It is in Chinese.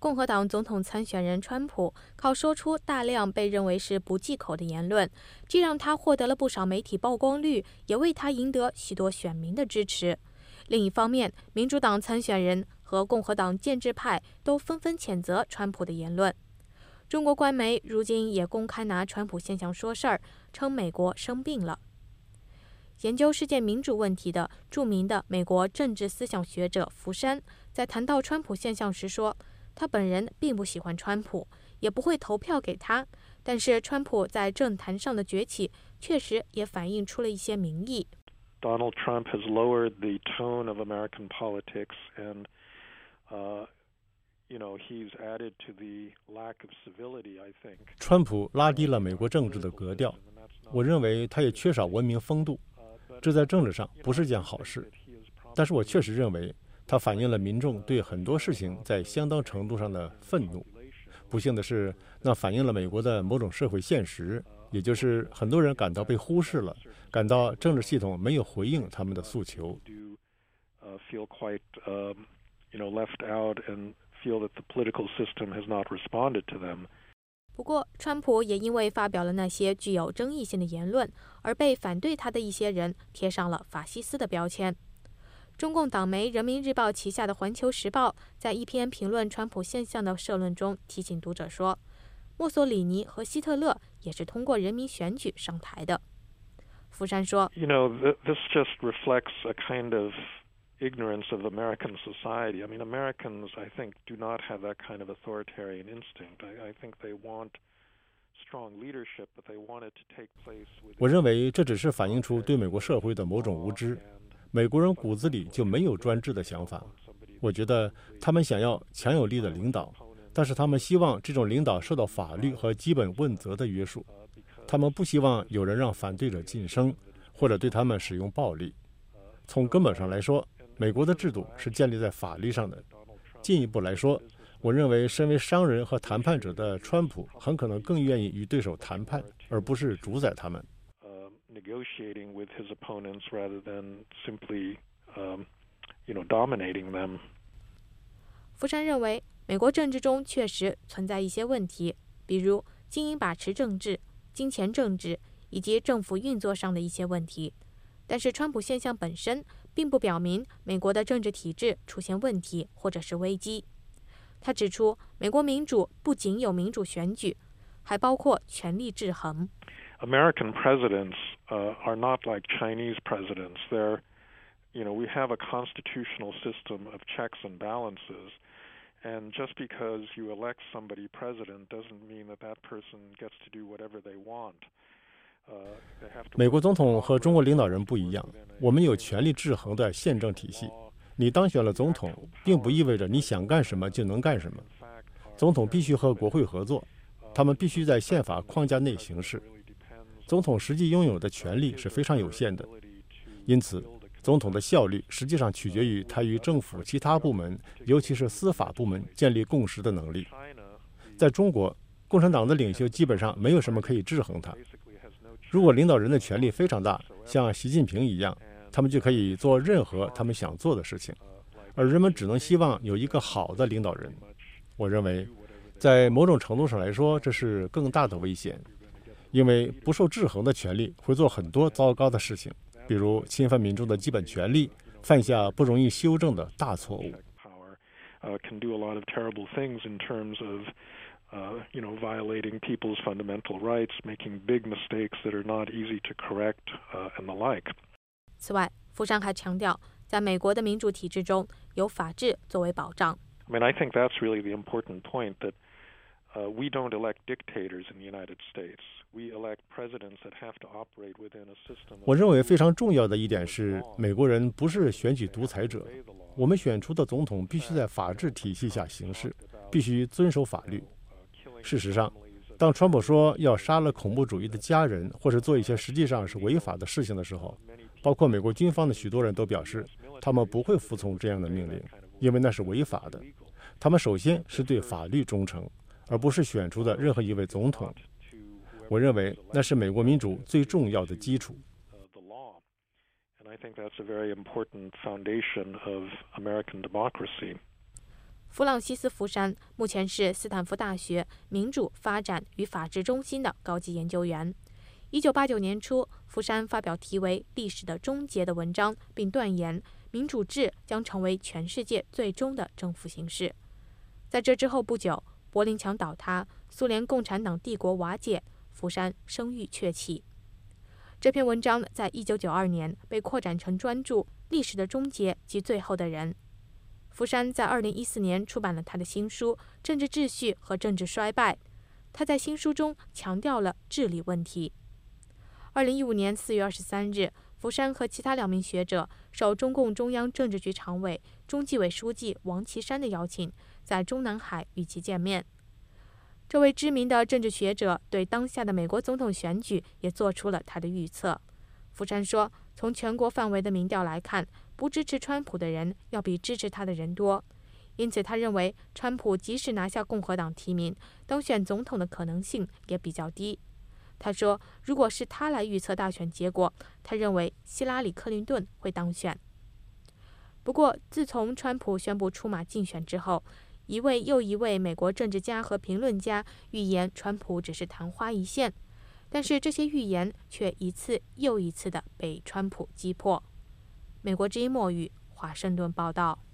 共和党总统参选人川普靠说出大量被认为是不忌口的言论，既让他获得了不少媒体曝光率，也为他赢得许多选民的支持。另一方面，民主党参选人和共和党建制派都纷纷谴责川普的言论。中国官媒如今也公开拿川普现象说事儿，称美国生病了。研究世界民主问题的著名的美国政治思想学者福山，在谈到川普现象时说，他本人并不喜欢川普，也不会投票给他，但是川普在政坛上的崛起确实也反映出了一些民意。 Donald Trump has lowered the tone of American politics and he's added to the lack of civility, I think. 川普拉低了美国政治的格调，我认为他也缺少文明风度，这在政治上不是件好事。但是我确实认为它反映了民众对很多事情在相当程度上的愤怒。不幸的是，那反映了美国的某种社会现实，也就是很多人感到被忽视了，感到政治系统没有回应他们的诉求。 不过，川普也因为发表了那些具有争议性的言论，而被反对他的一些人贴上了法西斯的标签。中共党媒《人民日报》旗下的《环球时报》在一篇评论川普现象的社论中提醒读者说，墨索里尼和希特勒也是通过人民选举上台的。福山说 this just reflects a kind of ignorance of American society. I mean, Americans, I think, do not have that kind of authoritarian instinct. I think they want strong leadership, but they want it to take place with... 我认为这只是反映出对美国社会的某种无知。美国人骨子里就没有专制的想法。我觉得他们想要强有力的领导，但是他们希望这种领导受到法律和基本问责的约束。他们不希望有人让反对者晋升，或者对他们使用暴力。从根本上来说，美国的制度是建立在法律上的。进一步来说，我认为身为商人和谈判者的川普很可能更愿意与对手谈判，而不是主宰他们。 negotiating with his opponents rather than simply, dominating them. 福山认为，美国政治中确实存在一些问题，比如精英把持政治、金钱政治以及政府运作上的一些问题。但是川普现象本身并不表明美国的政治体制出现问题或者是危机。他指出，美国民主不仅有民主选举，还包括权力制衡。 American presidents are not like Chinese presidents. We have a constitutional system of checks and balances, and just because you elect somebody president doesn't mean that person gets to do whatever they want. 美国总统和中国领导人不一样，我们有权力制衡的宪政体系。你当选了总统，并不意味着你想干什么就能干什么。总统必须和国会合作，他们必须在宪法框架内行事。总统实际拥有的权力是非常有限的，因此总统的效率实际上取决于他与政府其他部门，尤其是司法部门建立共识的能力。在中国，共产党的领袖基本上没有什么可以制衡他。如果领导人的权力非常大，像习近平一样，他们就可以做任何他们想做的事情，而人们只能希望有一个好的领导人。我认为，在某种程度上来说，这是更大的危险。因为不受制衡的权力会做很多糟糕的事情，比如侵犯民众的基本权利，犯下不容易修正的大错误。 Can do a lot of terrible things in terms of, violating people's fundamental rights, making big mistakes that are not easy to correct, and the like. 此外，福山还强调，在美国的民主体制中，有法治作为保障。 I think that's really the important point that.We don't elect dictators in the United States. We elect presidents that have to operate within a system. 我认为非常重要的一点是，美国人不是选举独裁者，我们选出的总统必须在法治体系下行事，必须遵守法律。事实上，当川普说要杀了恐怖主义的家人，或是做一些实际上是违法的事情的时候，包括美国军方的许多人都表示，他们不会服从这样的命令，因为那是违法的。他们首先是对法律忠诚，而不是选出的任何一位总统。我认为那是美国民主最重要的基础。 弗朗西斯·福山目前是斯坦福大学民主发展与法治中心的高级研究员。1989年初，福山发表题为《历史的终结》的文章，并断言民主制将成为全世界最终的政府形式。在这之后不久，柏林墙倒塌，苏联共产党帝国瓦解，福山声誉鹊起。这篇文章在1992年被扩展成专著《历史的终结及最后的人》。福山在2014年出版了他的新书《政治秩序和政治衰败》，他在新书中强调了治理问题。2015年4月23日，福山和其他2名学者受中共中央政治局常委、中纪委书记王岐山的邀请，在中南海与其见面。这位知名的政治学者对当下的美国总统选举也做出了他的预测。福山说，从全国范围的民调来看，不支持川普的人要比支持他的人多，因此他认为川普即使拿下共和党提名，当选总统的可能性也比较低。他说，如果是他来预测大选结果，他认为希拉里·克林顿会当选。不过，自从川普宣布出马竞选之后，一位又一位美国政治家和评论家预言川普只是昙花一现，但是这些预言却一次又一次地被川普击破。美国之音墨语华盛顿报道。